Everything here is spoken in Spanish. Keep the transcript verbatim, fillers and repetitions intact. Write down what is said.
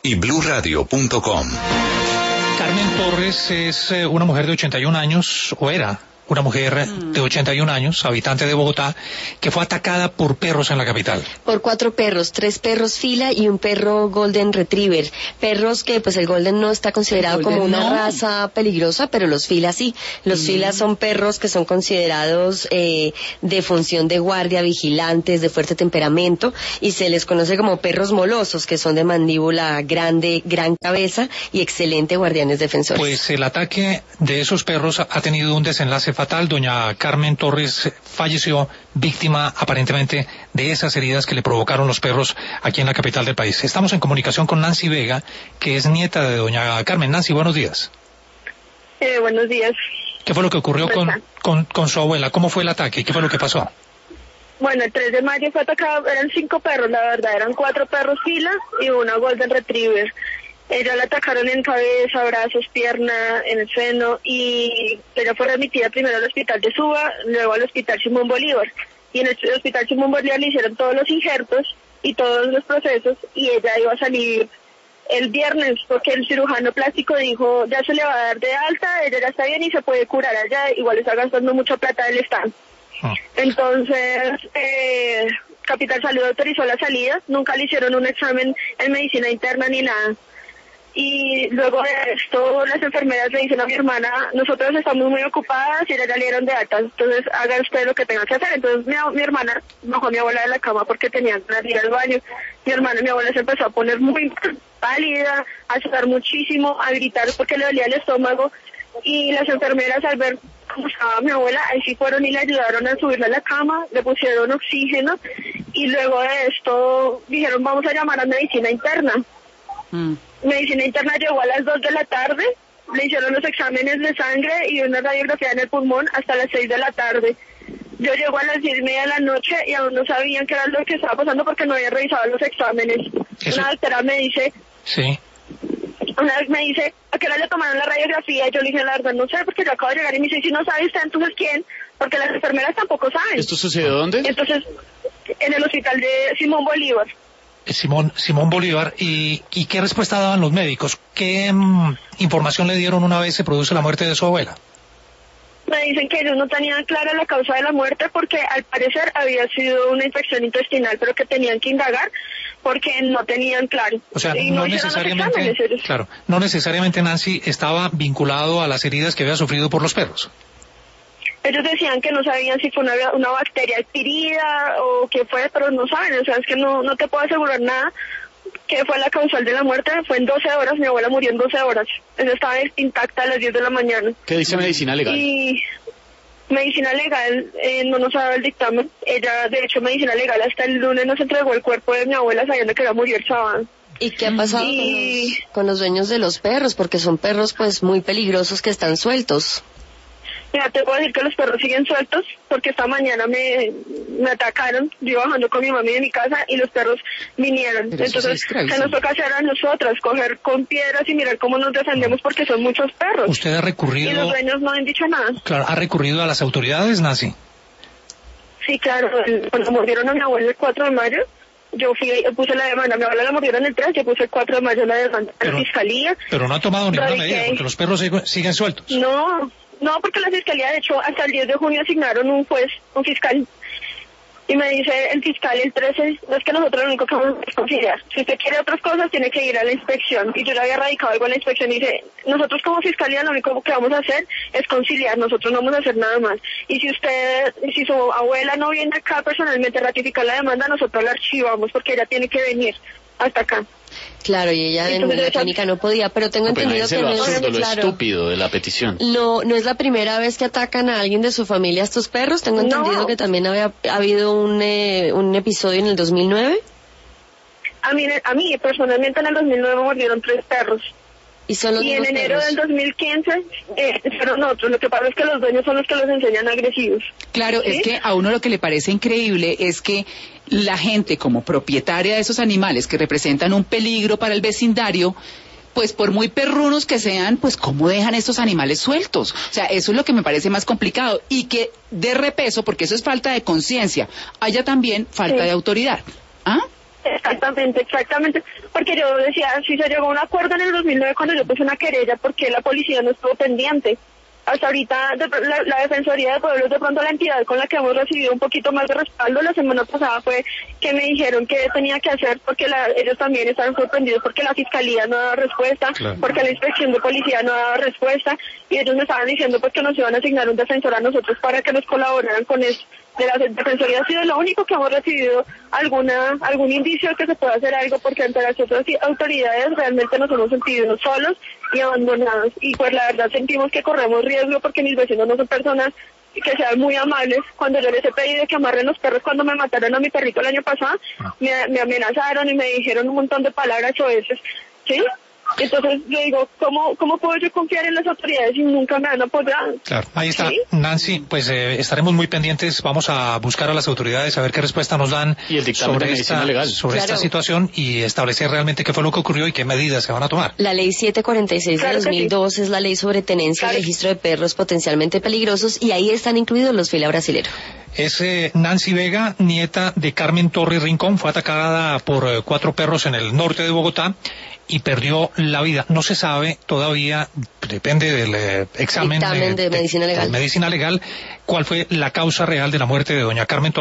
y blue radio punto com. Carmen Torres es eh, una mujer de ochenta y un años, o era una mujer de ochenta y un años, habitante de Bogotá, que fue atacada por perros en la capital. Por cuatro perros, tres perros fila y un perro Golden Retriever. Perros que, pues el Golden no está considerado como una no. raza peligrosa, pero los fila sí. Los mm. fila son perros que son considerados eh, de función de guardia, vigilantes, de fuerte temperamento, y se les conoce como perros molosos, que son de mandíbula grande, gran cabeza y excelente guardianes defensores. Pues el ataque de esos perros ha tenido un desenlace fatal. Doña Carmen Torres falleció víctima aparentemente de esas heridas que le provocaron los perros aquí en la capital del país. Estamos en comunicación con Nancy Vega, que es nieta de doña Carmen. Nancy, buenos días. Eh, buenos días. ¿Qué fue lo que ocurrió con, con, con su abuela? ¿Cómo fue el ataque? ¿Qué fue lo que pasó? Bueno, el tres de mayo fue atacado, eran cinco perros, la verdad, eran cuatro perros fila y una Golden Retriever. Ella la atacaron en cabeza, brazos, pierna, en el seno, y ella fue remitida primero al hospital de Suba, luego al hospital Simón Bolívar. Y en el hospital Simón Bolívar le hicieron todos los injertos y todos los procesos, y ella iba a salir el viernes porque el cirujano plástico dijo, ya se le va a dar de alta, ella ya está bien y se puede curar allá, igual está gastando mucha plata del Estado. Ah. Entonces, eh, Capital Salud autorizó la salida, nunca le hicieron un examen en medicina interna ni nada. Y luego de esto, las enfermeras le dicen a mi hermana, nosotros estamos muy ocupadas y ya le dieron de alta, entonces haga usted lo que tenga que hacer. Entonces mi, mi hermana bajó a mi abuela de la cama porque tenía que ir al baño. Mi hermana, mi abuela se empezó a poner muy pálida, a sudar muchísimo, a gritar porque le dolía el estómago. Y las enfermeras, al ver cómo estaba mi abuela, ahí sí fueron y le ayudaron a subirla a la cama, le pusieron oxígeno, y luego de esto dijeron, vamos a llamar a medicina interna. Mm. Medicina interna llegó a las dos de la tarde, le hicieron los exámenes de sangre y una radiografía en el pulmón hasta las seis de la tarde. Yo llego a las diez y media de la noche y aún no sabían qué era lo que estaba pasando porque no había revisado los exámenes. Eso. Una doctora me dice... Sí. Una vez me dice, ¿a qué hora le tomaron la radiografía? Y yo le dije, la verdad, no sé, porque yo acabo de llegar. Y me dice, si no sabe usted, entonces ¿quién? Porque las enfermeras tampoco saben. ¿Esto sucedió dónde? Entonces, en el hospital de Simón Bolívar. Simón, Simón Bolívar. ¿Y, y qué respuesta daban los médicos? ¿Qué um, información le dieron una vez se produce la muerte de su abuela? Me dicen que ellos no tenían clara la causa de la muerte porque al parecer había sido una infección intestinal, pero que tenían que indagar porque no tenían claro. O sea, no, no necesariamente, claro, no necesariamente Nancy estaba vinculado a las heridas que había sufrido por los perros. Ellos decían que no sabían si fue una, una bacteria adquirida o qué fue, pero no saben, o sea, es que no, no te puedo asegurar nada. ¿Qué fue la causal de la muerte? Fue en doce horas, mi abuela murió en doce horas. Ella estaba intacta a las diez de la mañana. ¿Qué dice medicina legal? Y medicina legal eh, no nos ha dado el dictamen. Ella, de hecho, medicina legal hasta el lunes nos entregó el cuerpo de mi abuela sabiendo que ella murió el sábado. ¿Y qué ha pasado y... con, los, con los dueños de los perros? Porque son perros pues muy peligrosos que están sueltos. Mira, te puedo decir que los perros siguen sueltos porque esta mañana me, me atacaron, yo iba bajando con mi mami de mi casa y los perros vinieron. Pero entonces, ¿qué nos toca hacer a nosotras? Coger con piedras y mirar cómo nos defendemos porque son muchos perros. ¿Usted ha recurrido? Y los dueños no han dicho nada. Claro, ¿ha recurrido a las autoridades, Nancy? Sí, claro, cuando mordieron a mi abuela el cuatro de mayo, yo fui, yo puse la demanda, mi abuela la mordieron el tres, yo puse el cuatro de mayo la demanda a la fiscalía. Pero no ha tomado ninguna medida porque los perros siguen, siguen sueltos. No. No, porque la fiscalía, de hecho, hasta el diez de junio asignaron un juez, un fiscal, y me dice el fiscal el trece, no es que nosotros lo único que vamos a es conciliar. Si usted quiere otras cosas, tiene que ir a la inspección. Y yo le había radicado algo en la inspección y dice, nosotros como fiscalía lo único que vamos a hacer es conciliar, nosotros no vamos a hacer nada más. Y si usted, si su abuela no viene acá personalmente a ratificar la demanda, nosotros la archivamos porque ella tiene que venir hasta acá. Claro, y ella en la clínica no podía, pero tengo no, entendido que lo no absurdo, es lo claro, estúpido de la petición. No, no es la primera vez que atacan a alguien de su familia estos perros. Tengo entendido no. que también había ha habido un eh, un episodio en el dos mil nueve. A mí, a mí personalmente en el dos mil nueve me mordieron tres perros. Y, son los y en enero perros. del dos mil quince eh, fueron otros. Lo que pasa es que los dueños son los que los enseñan agresivos. Claro, ¿sí? Es que a uno lo que le parece increíble es que la gente como propietaria de esos animales que representan un peligro para el vecindario, pues por muy perrunos que sean, pues cómo dejan estos animales sueltos. O sea, eso es lo que me parece más complicado. Y que de repeso, porque eso es falta de conciencia, haya también falta sí. de autoridad. ¿Ah? Exactamente, exactamente, porque yo decía, si se llegó a un acuerdo en el dos mil nueve cuando yo puse una querella, porque la policía no estuvo pendiente. Hasta ahorita de, la, la Defensoría de Pueblos, de pronto la entidad con la que hemos recibido un poquito más de respaldo la semana pasada fue que me dijeron que tenía que hacer, porque la, ellos también estaban sorprendidos porque la Fiscalía no daba respuesta, claro, porque la Inspección de Policía no daba respuesta, y ellos me estaban diciendo pues que nos iban a asignar un defensor a nosotros para que nos colaboraran con eso. De la Defensoría ha sido lo único que hemos recibido alguna algún indicio de que se pueda hacer algo, porque ante las otras autoridades realmente nos hemos sentido solos y abandonados, y pues la verdad sentimos que corremos riesgo porque mis vecinos no son personas que sean muy amables. Cuando yo les he pedido que amarren los perros cuando me mataron a mi perrito el año pasado, me, me amenazaron y me dijeron un montón de palabras o veces, ¿sí? Entonces yo digo, ¿cómo, ¿cómo puedo yo confiar en las autoridades si nunca me han apoyado? Claro, ahí está, ¿Sí? Nancy, pues eh, estaremos muy pendientes, vamos a buscar a las autoridades a ver qué respuesta nos dan y el dictamen sobre, de medicina esta, legal. sobre claro. esta situación y establecer realmente qué fue lo que ocurrió y qué medidas se van a tomar. La ley setecientos cuarenta y seis Claro de dos mil dos sí. es la ley sobre tenencia Claro. y registro de perros potencialmente peligrosos, y ahí están incluidos los fila brasileros. Es eh, Nancy Vega, nieta de Carmen Torres Rincón, fue atacada por eh, cuatro perros en el norte de Bogotá y perdió la vida. No se sabe todavía, depende del eh, examen Dictamen eh, de medicina legal. de medicina legal, cuál fue la causa real de la muerte de doña Carmen Torres.